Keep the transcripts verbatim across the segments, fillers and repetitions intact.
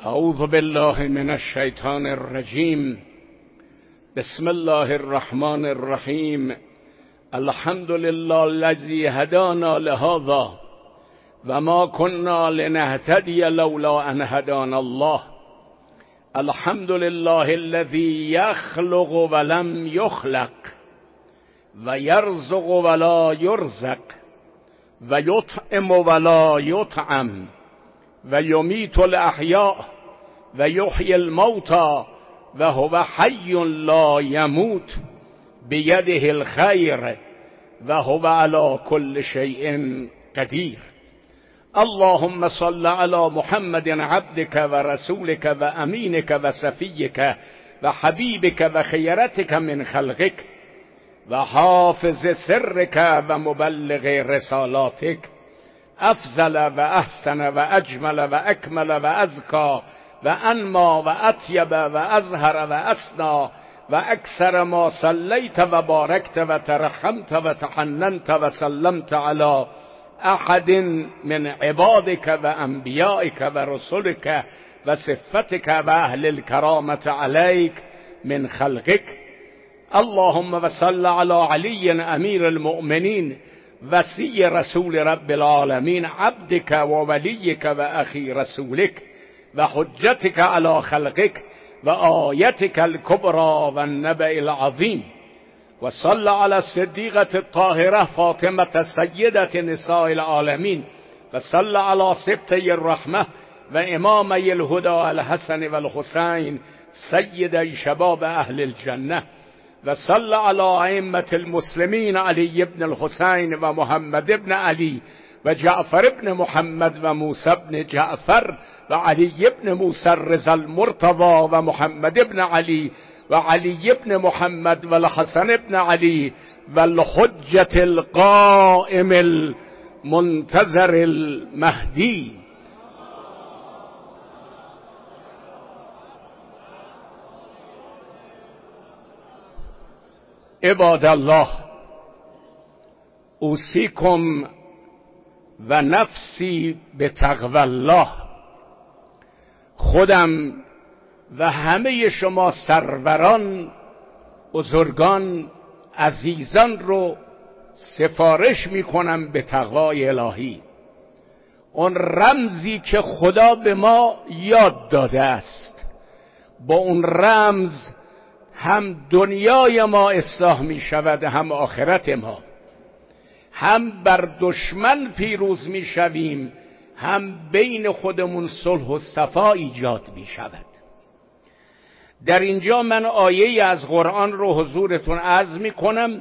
اعوذ بالله من الشیطان الرجیم. بسم الله الرحمن الرحیم. الحمد لله الذی هدانا لهذا و ما كنا لنهتدی لولا ان هدانا الله. الحمد لله الذی یخلق ولم یخلق و یرزق ولا یرزق و یطعم ولا یطعم و یمیت الاحیاء و یحیی الموتى و هو حی لا یموت بیده الخیر و هو علی کل شیء قدیر. اللهم صل علی محمد عبدك و رسولك و امینك و صفیك و حبیبك و خیرتك من خلقك و حافظ سرك و مبلغ رسالاتك، افضل و احسن و اجمل و اکمل و ازکا و انما و اطیب و ازهر و اسنا و اکثر ما صلیت و بارکت و ترحمت و تحننت و سلمت علی احد من عبادك و انبیائك و رسولك و صفتك و اهل الكرامة علیک من خلقك. اللهم و صل علی علی امیر المؤمنین وصی رسول رب العالمین عبدك و ولیك و اخی رسولك و حجتك علی خلقك و آیتك الکبرى و النبأ العظیم. و صل علی الصدیقة الطاهرة فاطمة سیدة نساء العالمین و صل علی سبطی الرحمة و امامی الهدى الحسن و الحسین سید شباب اهل الجنة و صل علی ائمة المسلمین علی بن الحسین و محمد بن علی و جعفر بن محمد و موسی بن جعفر و علی بن موسی الرضا المرتضى و محمد بن علی و علی بن محمد و الحسن بن علی و الحجة القائم المنتظر المهدی. عباد الله، اوصیکم و نفسی به تقوی الله. خودم و همه شما سروران، بزرگان، عزیزان رو سفارش میکنم به تقوای الهی، اون رمزی که خدا به ما یاد داده است. با اون رمز هم دنیای ما اصلاح می شود، هم آخرت ما. هم بر دشمن پیروز می شویم، هم بین خودمون صلح و صفا ایجاد می شود. در اینجا من آیه از قرآن رو حضورتون عرض می کنم.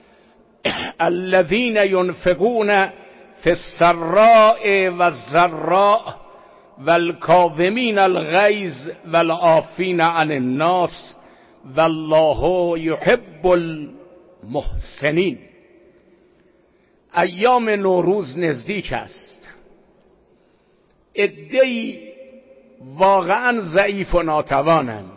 الذین ینفقون فی السراء و الضراء والکاظمین الغیظ والعافین عن الناس والله یحب المحسنین. ایام نوروز نزدیک است. عده‌ای واقعا ضعیف و ناتوانند،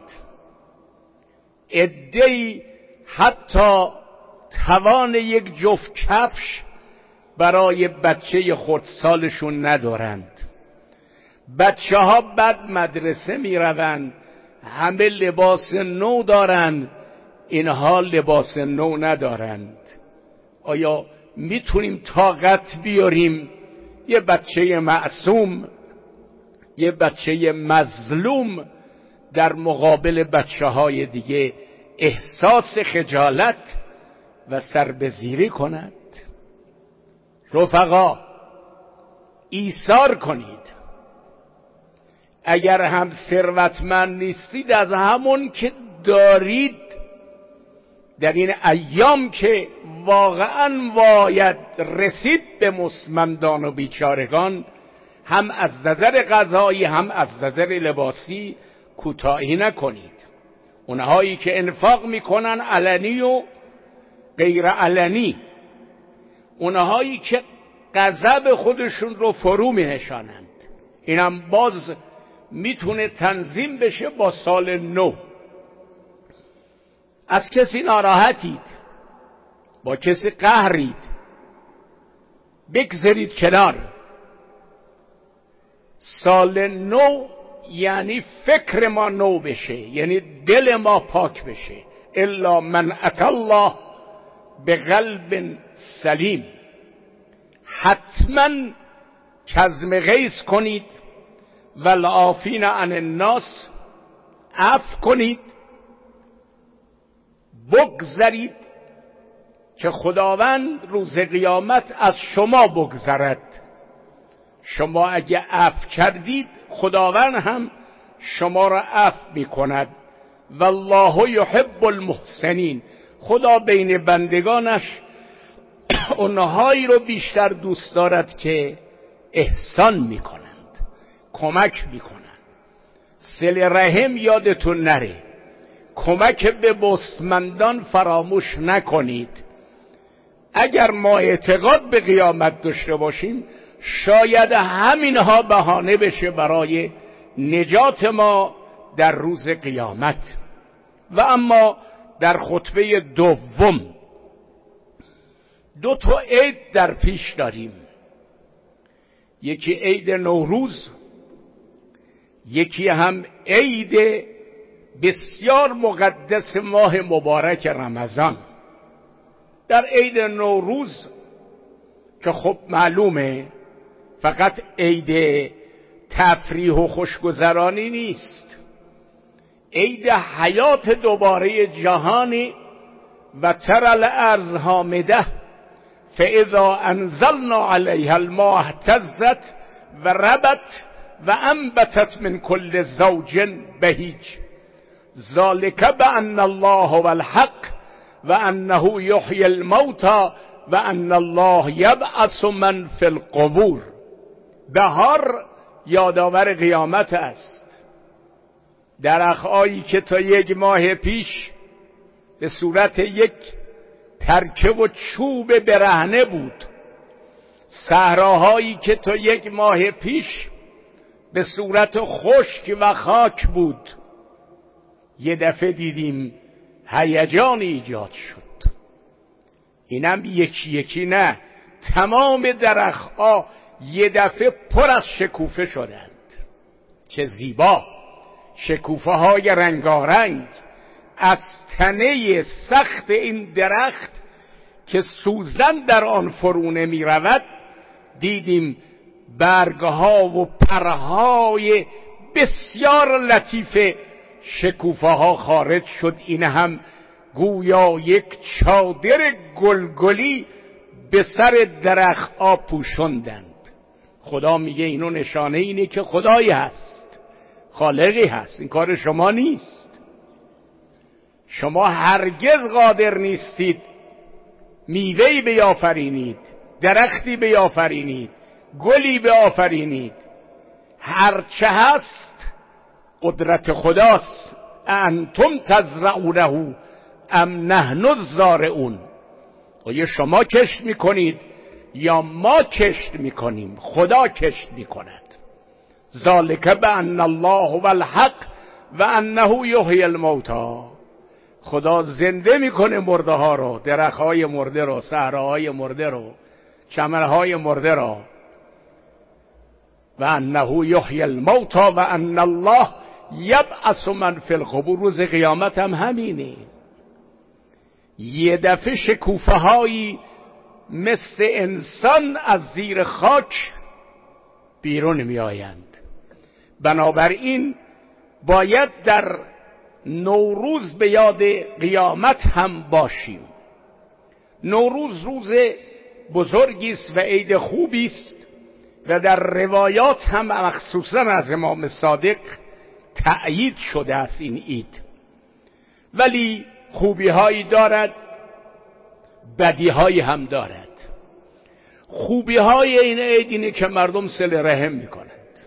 عده‌ای حتی توان یک جفت کفش برای بچه خردسالشون ندارند. بچه ها بعد مدرسه می روند، همه لباس نو دارند، اینها لباس نو ندارند. آیا میتونیم طاقت بیاریم یه بچه معصوم، یه بچه مظلوم در مقابل بچه های دیگه احساس خجالت و سربزیری کند؟ رفقا، ایثار کنید. اگر هم ثروتمند نیستید، از همون که دارید در این ایام که واقعا باید رسید به مستمندان و بیچارگان، هم از نظر غذایی هم از نظر لباسی کوتاهی نکنید. اونهایی که انفاق میکنن علنی و غیر علنی، اونهایی که غضب خودشون رو فرو می نشانند، اینم باز میتونه تنظیم بشه با سال نو. از کسی ناراحتید، با کسی قهرید، بگذارید کنار. سال نو یعنی فکر ما نو بشه، یعنی دل ما پاک بشه. الا من اتى الله به قلب سلیم. حتما کظم غیظ کنید، والعافین عن الناس، عفو کنید، بگذرید که خداوند روز قیامت از شما بگذرد. شما اگه عفو کردید خداوند هم شما را عفو میکند. والله یحب المحسنین. خدا بین بندگانش اونهایی رو بیشتر دوست دارد که احسان میکنند، کمک میکنند. صله رحم یادتون نره، کمک به بستمندان فراموش نکنید. اگر ما اعتقاد به قیامت داشته باشیم شاید همینها بهانه بشه برای نجات ما در روز قیامت. و اما در خطبه دوم دو تا عید در پیش داریم، یکی عید نوروز، یکی هم عید بسیار مقدس ماه مبارک رمضان. در عید نوروز که خب معلومه فقط عید تفریح و خوشگذرانی نیست، عید حیات دوباره جهانی. و تر الارض هامده فاذا انزلنا علیها الماء اهتزت و ربت و انبتت من کل زوج بهیج. ذلک بان الله هو الحق و انه یحیی الموتى و ان الله یبعث من فی القبور. بهار یادآور قیامت است. درخت‌هایی که تا یک ماه پیش به صورت یک ترکه و چوب برهنه بود، صحراهایی که تا یک ماه پیش به صورت خشک و خاک بود، یه دفعه دیدیم هیجان ایجاد شد. اینم یکی یکی نه، تمام درخت‌ها یه دفعه پر از شکوفه شدند. چه زیبا! شکوفه های رنگارنگ. از تنه سخت این درخت که سوزن در آن فرونه می رود دیدیم برگها و پرهای بسیار لطیف شکوفه ها خارج شد. این هم گویا یک چادر گلگلی به سر درخت ها پوشوندند. خدا میگه اینو نشانه اینه که خدایی هست، خالقی هست، این کار شما نیست. شما هرگز قادر نیستید میوه‌ای بیافرینید، درختی بیافرینید، گلی بیافرینید. هرچه هست قدرت خداست. انتم تزرعونه ام نحن الزارعون. آیا شما کشت میکنید یا ما کشت میکنیم؟ خدا کشت میکند. ذالک بان الله هو الحق و انه یحیی الموتى. خدا زنده میکنه مرده ها رو، درختهای مرده رو، صحراهای مرده رو، چمنهای مرده رو. و انه یحیی الموتى و ان الله یبعث من فی القبور. روز قیامت هم همینه. یه دفعه شکوفه هایی مثل انسان از زیر خاک بیرون می آیند. بنابراین باید در نوروز به یاد قیامت هم باشیم. نوروز روز بزرگی است و عید خوبی است و در روایات هم مخصوصا از امام صادق تأیید شده است این عید. ولی خوبی هایی دارد، بدی هایی هم دارد. خوبی های این عید اینه که مردم صله رحم میکنند.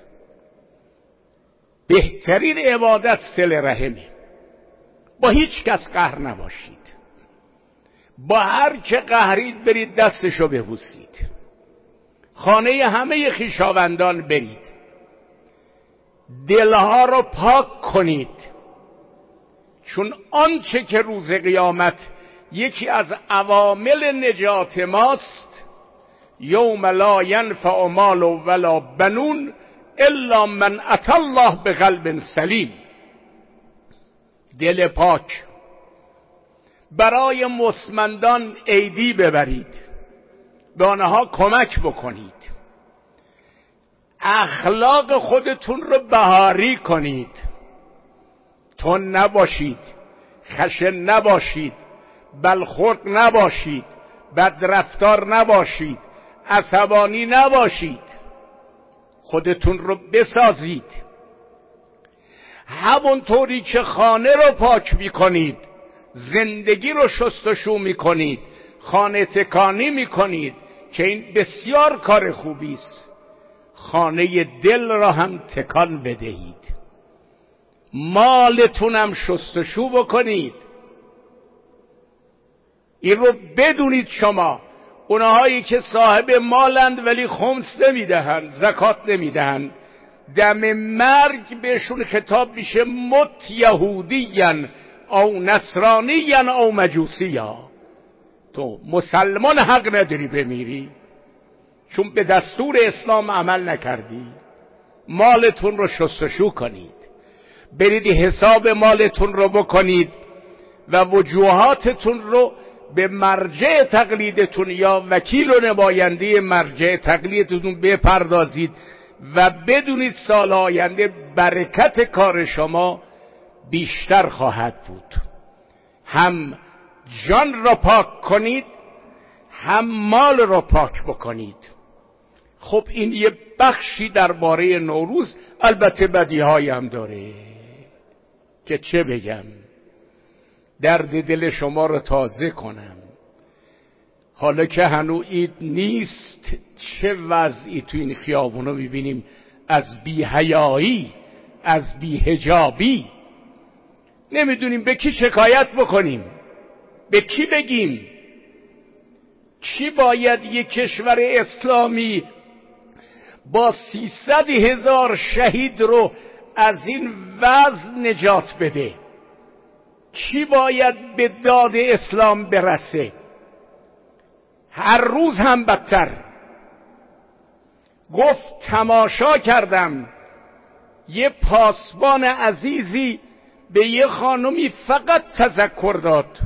بهترین عبادت صله رحمه. با هیچ کس قهر نباشید. با هر چه قهرید برید دستشو ببوسید. خانه همه خویشاوندان برید. دلها رو پاک کنید. چون آنچه که روز قیامت یکی از عوامل نجات ماست، یوم لا ینفع مال ولا بنون الا من اتى الله بقلب سلیم. دل پاک. برای مستمندان عیدی ببرید، به آنها کمک بکنید، اخلاق خودتون رو بهاری کنید، تند نباشید، خشن نباشید، بلخورد نباشید، بدرفتار نباشید، عصبانی نباشید، خودتون رو بسازید. همونطوری که خانه رو پاک میکنید، زندگی رو شستشو میکنید، خانه تکانی میکنید که این بسیار کار خوبی است، خانه دل را هم تکان بدهید، مالتونم شستشو بکنید. این رو بدونید شما. اونهایی که صاحب مالند ولی خمس نمیدهند، زکات نمیدهند، دم مرگ بهشون خطاب میشه مت یهودیین او نصرانیین او مجوسیا. تو مسلمان حق نداری بمیری، چون به دستور اسلام عمل نکردی. مالتون رو شستشو کنید، برید حساب مالتون رو بکنید و وجوهاتتون رو به مرجع تقلیدتون یا وکیل و نماینده مرجع تقلیدتون بپردازید و بدونید سال آینده برکت کار شما بیشتر خواهد بود. هم جان را پاک کنید، هم مال را پاک بکنید. خب این یه بخشی درباره نوروز، البته بدیهایی هم داره که چه بگم، درد دل شما رو تازه کنم. حالا که هنوز عید نیست، چه وضعی تو این خیابونو میبینیم از بی‌حیایی، از بی‌حجابی. نمیدونیم به کی شکایت بکنیم، به کی بگیم. کی باید یک کشور اسلامی با سیصد هزار شهید رو از این وضع نجات بده؟ کی باید به داد اسلام برسه؟ هر روز هم بدتر. گفت تماشا کردم یه پاسبان عزیزی به یه خانمی فقط تذکر داد،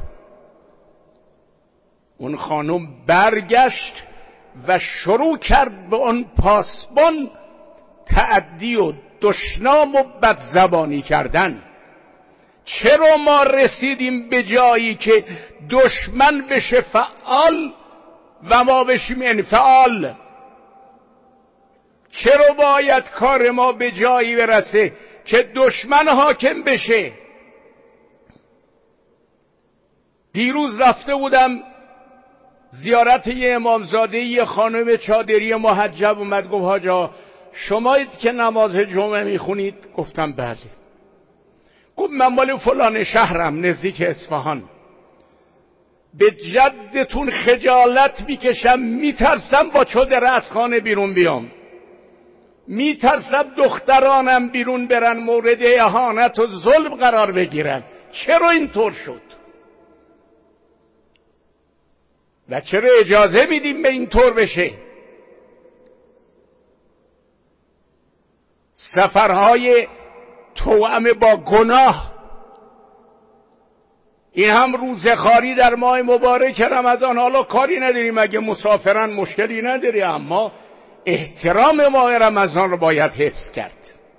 اون خانم برگشت و شروع کرد به اون پاسبان تعدی و دشنام و بدزبانی کردن. چرا ما رسیدیم به جایی که دشمن بشه فعال و ما بشیم انفعال؟ چرا باید کار ما به جایی برسه که دشمن حاکم بشه؟ دیروز رفته بودم زیارت یه امامزاده، یه خانم چادری محجب اومد گفت حاجا شمایید که نماز جمعه میخونید؟ گفتم بله. گفت من مال فلان شهرم نزدیک اصفهان، به جدتون خجالت میکشم، میترسم با چادر از خانه بیرون بیام، میترسم دخترانم بیرون برن مورد اهانت و ظلم قرار بگیرن. چرا اینطور شد و چرا اجازه میدیم به اینطور بشه؟ سفرهای توأم با گناه، این هم روزخواری در ماه مبارک رمضان. حالا کاری نداریم اگه مسافرن مشکلی نداری، اما احترام ماه رمضان رو باید حفظ کرد.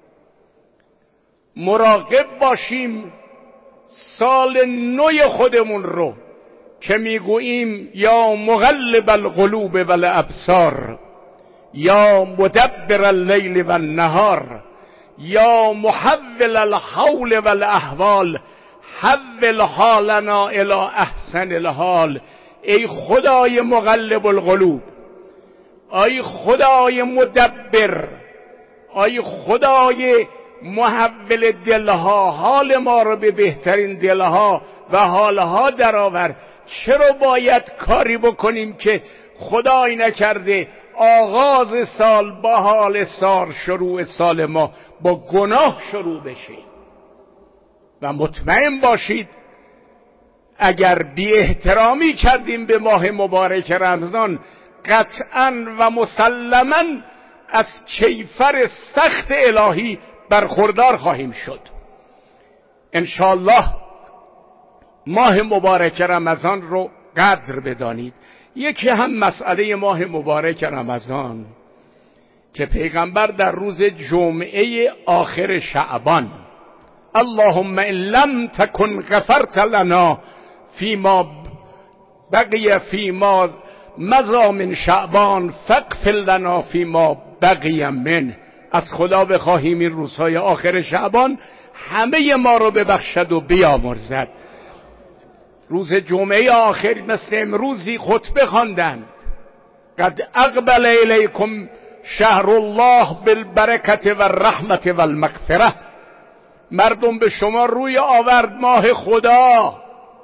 مراقب باشیم سال نو خودمون رو که میگوییم یا مقلب القلوب والابصار، یا مدبر اللیل والنهار، یا محول الحول والاحوال، حول حالنا الی احسن الحال. ای خدای مقلب القلوب، ای خدای مدبر، ای خدای محول دلها، حال ما رو به بهترین دلها و حالها درآور. چرا باید کاری بکنیم که خدای نکرده آغاز سال با حال سار شروع سال ما با گناه شروع بشه؟ و مطمئن باشید اگر بی احترامی کردیم به ماه مبارک رمضان، قطعا و مسلما از کیفر سخت الهی برخوردار خواهیم شد. انشاءالله ماه مبارک رمضان رو قدر بدانید. یکی هم مسئله ماه مبارک رمضان که پیغمبر در روز جمعه آخر شعبان اللهم ان لم تکن غفرت لنا فیما بقی فیما مضی من شعبان فاغفر لنا فیما بقی من، از خدا بخواهیم این روزهای آخر شعبان همه ما رو ببخشد و بیامرزد. روز جمعه آخر مثل امروزی خطبه خواندند قد اقبل الیکم شهر الله بالبرکت و الرحمت و المغفره، مردم به شما روی آورد ماه خدا.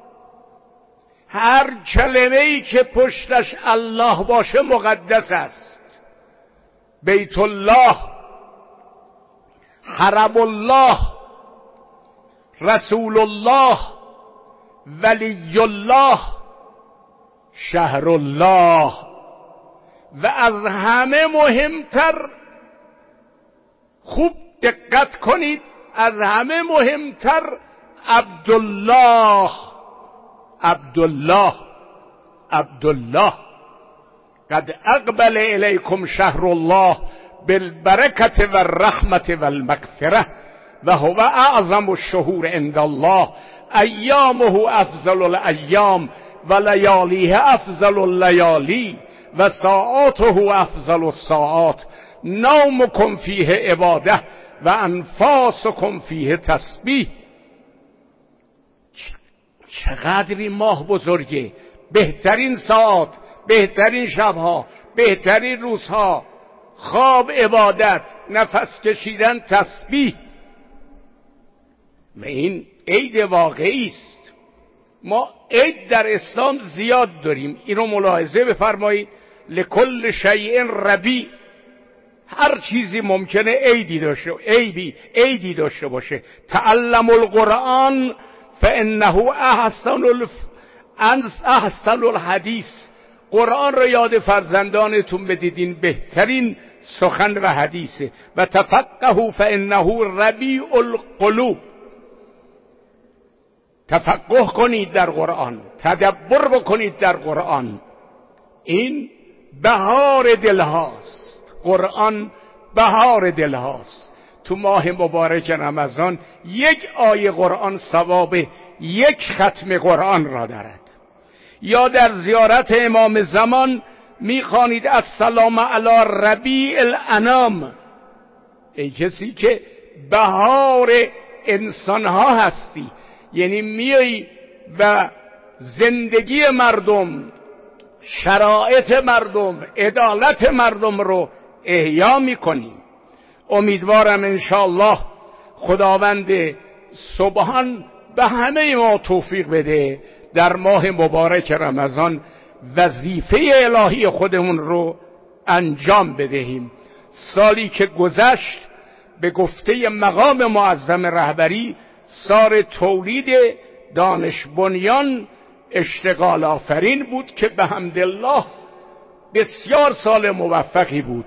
هر کلمه‌ای که پشتش الله باشه مقدس است. بیت الله، حرم الله، رسول الله، ولی الله، شهر الله، و از همه مهمتر، خوب دقت کنید، از همه مهمتر عبدالله، عبدالله، عبدالله. قد اقبل الیکم شهر الله بالبرکت و الرحمت و المغفره و هو اعظم الشهور عند الله، ایامه افضل الایام و لیالیه افضل اللیالی و ساعاته افضل الساعات، نومکم فیه عباده و انفاسکم فیه تسبیح. چقدر این ماه بزرگه، بهترین ساعت، بهترین شبها، بهترین روزها، خواب عبادت، نفس کشیدن تسبیح. این عید واقعی است. ما عید در اسلام زیاد داریم، اینو ملاحظه بفرمایید. لکل شیء ربیع، هر چیزی ممکنه عیدی داشته عیدی عیدی داشته باشه. تعلم القرآن فانه احسن الف احسن الحدیث، قرآن را یاد فرزندانتون بدیدین بهترین سخن و حدیثه. و تفقهوا فانه ربیع القلوب، تفقه کنید در قرآن، تدبر بکنید در قرآن. این بهار دل هاست، قرآن بهار دل هاست. تو ماه مبارک رمضان یک آیه قرآن ثواب یک ختم قرآن را دارد. یا در زیارت امام زمان میخوانید السلام علی ربیع الانام، ای کسی که بهار انسان ها هستی، یعنی میایی و زندگی مردم، شرایط مردم، عدالت مردم رو احیا میکنی. امیدوارم انشاءالله خداوند سبحان به همه ما توفیق بده در ماه مبارک رمضان وظیفه الهی خودمون رو انجام بدهیم. سالی که گذشت به گفته مقام معظم رهبری سال تولید دانش بنیان اشتغال آفرین بود که به حمدالله بسیار سال موفقی بود.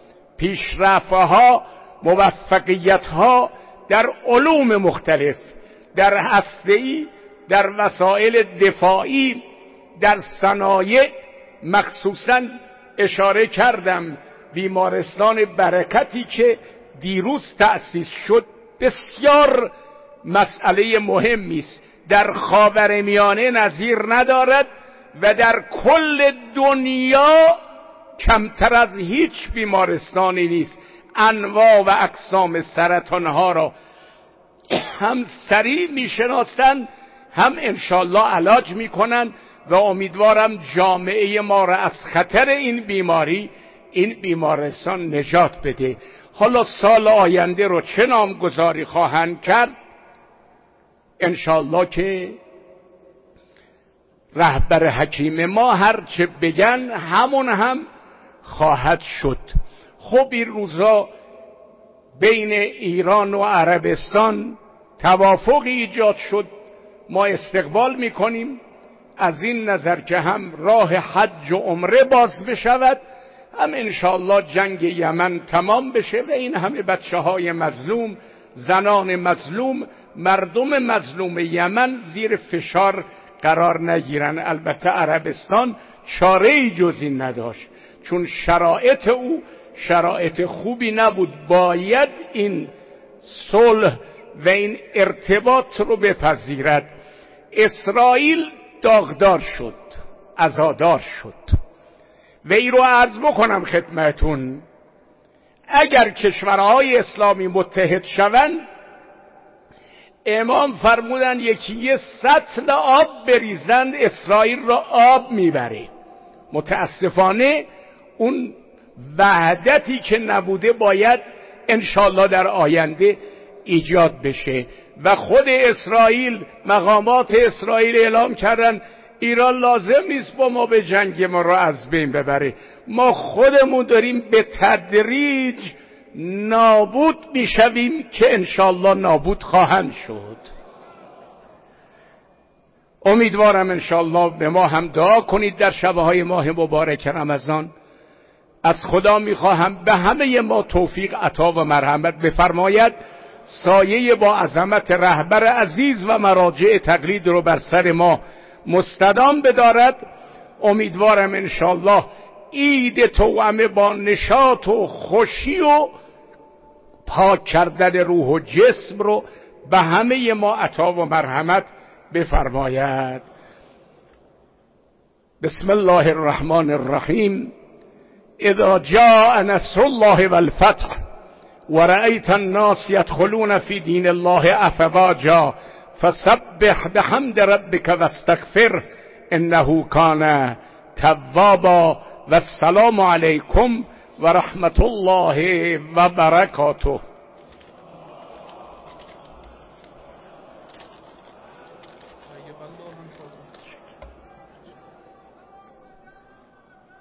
پیشرفت‌ها، موفقیت‌ها در علوم مختلف، در هسته‌ای، در وسایل دفاعی، در صنایع، مخصوصاً اشاره کردم بیمارستان برکتی که دیروز تأسیس شد بسیار مسئله مهمی است، در خاورمیانه نظیر ندارد و در کل دنیا کمتر از هیچ بیمارستانی نیست. انواع و اقسام سرطانها را هم سریع میشناسند، هم انشالله علاج میکنند و امیدوارم جامعه ما را از خطر این بیماری این بیمارستان نجات بده. حالا سال آینده رو چه نامگذاری خواهند کرد؟ انشالله که رهبر حکیم ما هر چه بگن همون هم خواهد شد. خب این روزا بین ایران و عربستان توافقی ایجاد شد، ما استقبال میکنیم از این نظر که هم راه حج و عمره باز بشود هم انشاءالله جنگ یمن تمام بشه و این همه بچه های مظلوم، زنان مظلوم، مردم مظلوم یمن زیر فشار قرار نگیرن. البته عربستان چاره‌ای جز این نداشت، چون شرایط او شرایط خوبی نبود، باید این صلح و این ارتباط رو بپذیرد. اسرائیل داغدار شد، عزادار شد و این رو عرض بکنم خدمتون، اگر کشورهای اسلامی متحد شوند، امام فرمودن یکی یه سطل آب بریزند اسرائیل را آب میبره. متاسفانه اون وحدتی که نبوده باید انشالله در آینده ایجاد بشه و خود اسرائیل، مقامات اسرائیل اعلام کردن ایران لازم نیست با ما به جنگ ما را از بین ببره، ما خودمون داریم به تدریج نابود میشویم که انشالله نابود خواهند شد. امیدوارم انشالله به ما هم دعا کنید در شبهای ماه مبارک رمضان. از خدا میخواهم به همه ما توفیق عطا و مرحمت بفرماید، سایه با عظمت رهبر عزیز و مراجع تقلید رو بر سر ما مستدام بدارد. امیدوارم انشالله عید توأمه با نشاط و خوشی و پاک کردن روح و جسم رو به همه ما عطا و مرحمت بفرماید. بسم الله الرحمن الرحیم. اذا جاء نصر الله والفتح ورأيت الناس يدخلون في دين الله افواجا فسبح بحمد ربك واستغفره انه كان توابا. والسلام علیکم و رحمت الله و برکاته.